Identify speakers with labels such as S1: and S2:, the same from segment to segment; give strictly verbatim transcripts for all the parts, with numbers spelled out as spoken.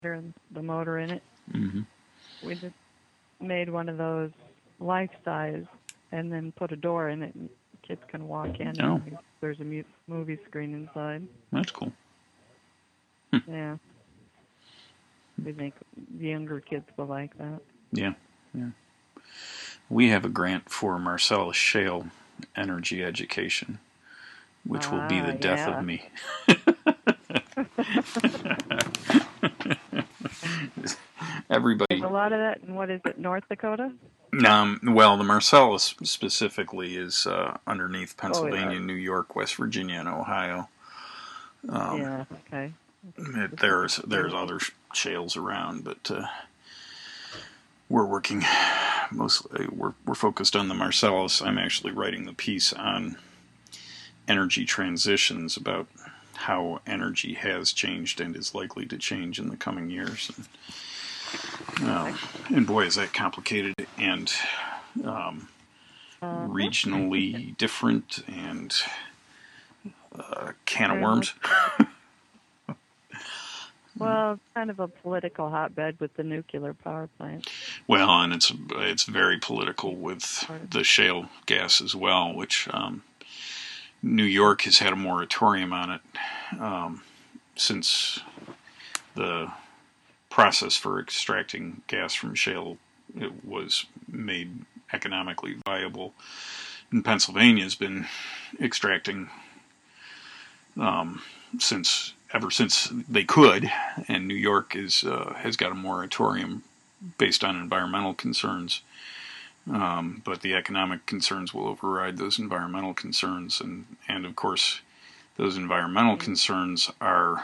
S1: and the motor in it.
S2: Mm-hmm.
S1: We just made one of those life size and then put a door in it and kids can walk in
S2: Oh,
S1: and there's a mu- movie screen inside.
S2: that's cool.
S1: Yeah, we think the younger kids will like that.
S2: Yeah, yeah. We have a grant for Marcellus Shale energy education, which will be
S1: Ah,
S2: the death of
S1: yeah.
S2: me.
S1: There's
S2: Everybody,
S1: a lot of that in, what is it, North Dakota?
S2: um, well, the Marcellus specifically is uh, underneath
S1: Oh, yeah.
S2: Pennsylvania, New York, West Virginia, and Ohio. Um,
S1: Yeah, okay.
S2: it,
S1: This is
S2: there's there's
S1: crazy.
S2: other shales around, but uh, we're working mostly. We're we're focused on the Marcellus. I'm actually writing the piece on energy transitions about how energy has changed and is likely to change in the coming years. And, um, and boy, is that complicated and um,
S1: Uh-huh.
S2: regionally different and uh, can of
S1: Very much.
S2: worms.
S1: Well, it's kind of a political hotbed with the nuclear power plant.
S2: Well, and it's it's very political with
S1: Part of
S2: the shale gas as well, which um, New York has had a moratorium on it um, since the process for extracting gas from shale it was made economically viable. And Pennsylvania has been extracting um, since ever since they could, and New York is uh, has got a moratorium based on environmental concerns. Um, but the economic concerns will override those environmental concerns, and and of course, those environmental
S1: it.
S2: concerns are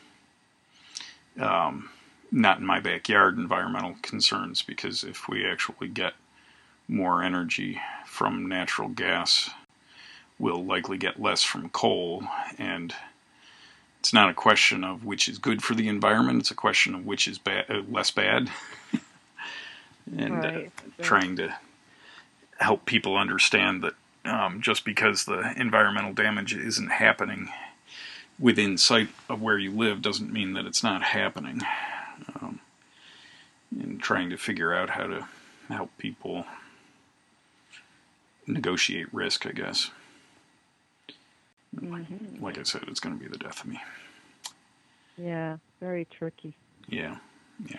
S2: um, not in my backyard environmental concerns, because if we actually get more energy from natural gas, we'll likely get less from coal. And it's not a question of which is good for the environment, it's a question of which is bad, uh, less bad. and uh,
S1: Right, right.
S2: trying to help people understand that um, just because the environmental damage isn't happening within sight of where you live doesn't mean that it's not happening. Um, and trying to figure out how to help people negotiate risk, I guess.
S1: Mm-hmm.
S2: Like I said, it's going to be the death of me.
S1: Yeah, very tricky.
S2: Yeah, yeah.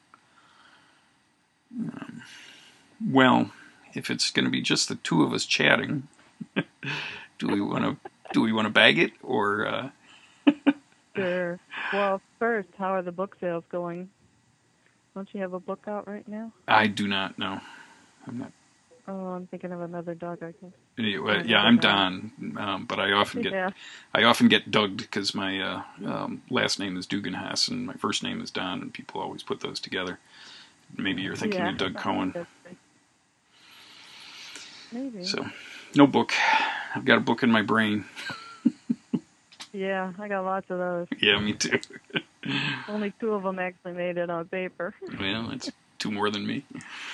S2: Um, well, if it's going to be just the two of us chatting, do we want to do we want to bag it or? Uh...
S1: Sure. Well, first, how are the book sales going? Don't you have a book out right now?
S2: I do not know. I'm not.
S1: Oh, I'm thinking of another dog, I guess. Or
S2: Anyway, yeah,
S1: another
S2: I'm
S1: guy.
S2: Don, um, but I often get
S1: Yeah.
S2: I often get Douged because my uh, um, last name is Duganhass and my first name is Don, and people always put those together. Maybe you're thinking
S1: Yeah.
S2: of Doug
S1: I think
S2: Cohen.
S1: that's right. Maybe.
S2: So, no book. I've got a book in my brain.
S1: Yeah, I got lots of those.
S2: Yeah, me too.
S1: Only two of them actually made it on paper.
S2: Well, that's two more than me.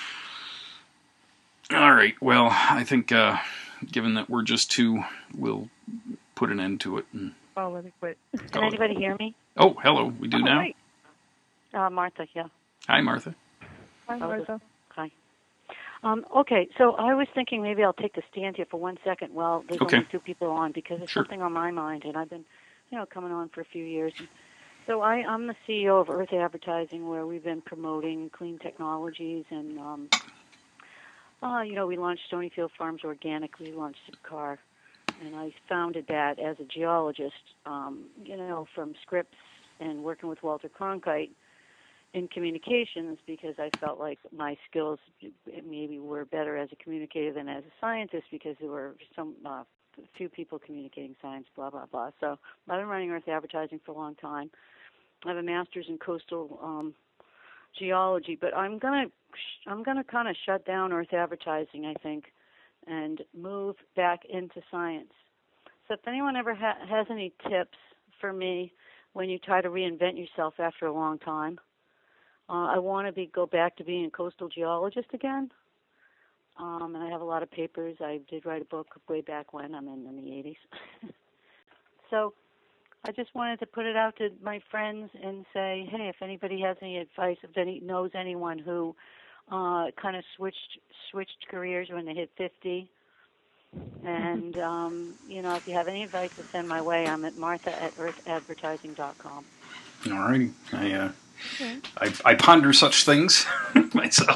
S2: All right. Well, I think uh, given that we're just two, we'll put an end to it and
S1: Oh, let me quit.
S3: Can anybody hear me?
S2: Oh, hello. We do
S1: Oh,
S2: now.
S1: wait.
S3: Uh, Martha, yeah.
S2: Hi, Martha.
S1: Hi, Martha.
S3: Hi. Um, okay, so I was thinking maybe I'll take the stand here for one second while there's
S2: Okay.
S3: only two people on, because there's
S2: Sure.
S3: something on my mind, and I've been, you know, coming on for a few years. And so I, I'm the C E O of Earth Advertising, where we've been promoting clean technologies, and, um, uh, you know, we launched Stonyfield Farms Organic, we launched Zipcar, and I founded that as a geologist, um, you know, from Scripps and working with Walter Cronkite in communications, because I felt like my skills maybe were better as a communicator than as a scientist, because there were some uh, few people communicating science, blah, blah, blah. So I've been running Earth Advertising for a long time. I have a master's in coastal um, geology, but I'm gonna I'm gonna kind of shut down Earth Advertising, I think, and move back into science. So if anyone ever ha- has any tips for me when you try to reinvent yourself after a long time, uh, I want to be go back to being a coastal geologist again. Um, and I have a lot of papers. I did write a book way back when. I'm in, in the eighties. So I just wanted to put it out to my friends and say, hey, if anybody has any advice, if any knows anyone who uh, kind of switched switched careers when they hit fifty, and um, you know, if you have any advice to send my way, I'm at Martha at earth advertising dot com.
S2: All righty. I, uh,
S1: Okay.
S2: I I ponder such things myself.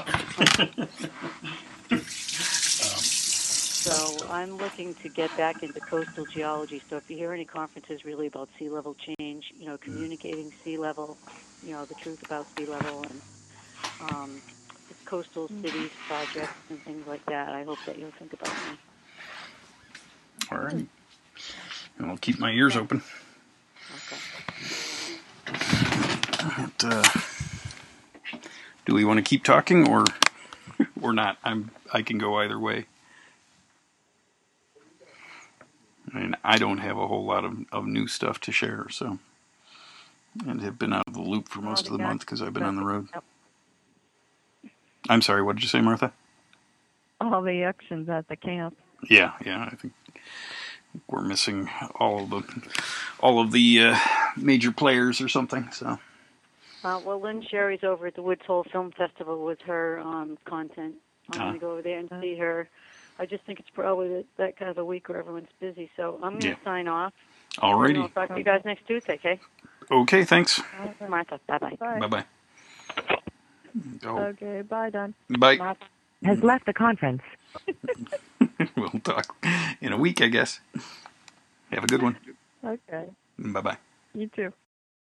S3: So I'm looking to get back into coastal geology. So if you hear any conferences really about sea level change, you know, communicating sea level, you know, the truth about sea level and um, coastal cities projects and things like that, I hope that you'll think about me.
S2: All right. And I'll keep my ears
S3: Okay.
S2: open.
S3: Okay.
S2: But, uh, do we want to keep talking or or not? I'm I can go either way. I mean, I don't have a whole lot of, of new stuff to share, so, and have been out of the loop for most of the month because I've been on the road. I'm sorry, what did you say, Martha?
S1: All the actions at the camp.
S2: Yeah, yeah, I think we're missing all of the all of the uh, major players or something. So.
S3: Uh, well, Lynn Sherry's over at the Woods Hole Film Festival with her um, content. I'm
S2: Ah.
S3: going to go over there and see her. I just think it's probably that, that kind of a week where everyone's busy. So I'm going to
S2: Yeah.
S3: sign off.
S2: Alrighty.
S3: And I'll talk to you guys next Tuesday, okay?
S2: Okay, thanks.
S3: Martha, bye-bye.
S1: Bye.
S2: Bye bye. Oh,
S1: Okay, bye, Don.
S2: bye.
S3: Martha.
S4: Has left the conference.
S2: We'll talk in a week, I guess. Have a good one.
S1: Okay.
S2: Bye bye.
S1: You too.